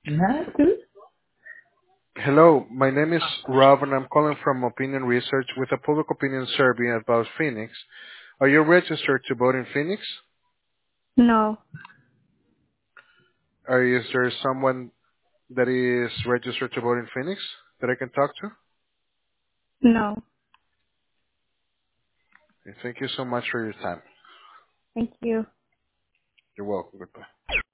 That's good. Hello, my name is Rob and I'm calling from Opinion Research with a public opinion survey about Phoenix. Are you registered to vote in Phoenix? No, Is there someone that is registered to vote in Phoenix that I can talk to? no. Okay, thank you so much for your time. Thank you. You're welcome. Goodbye.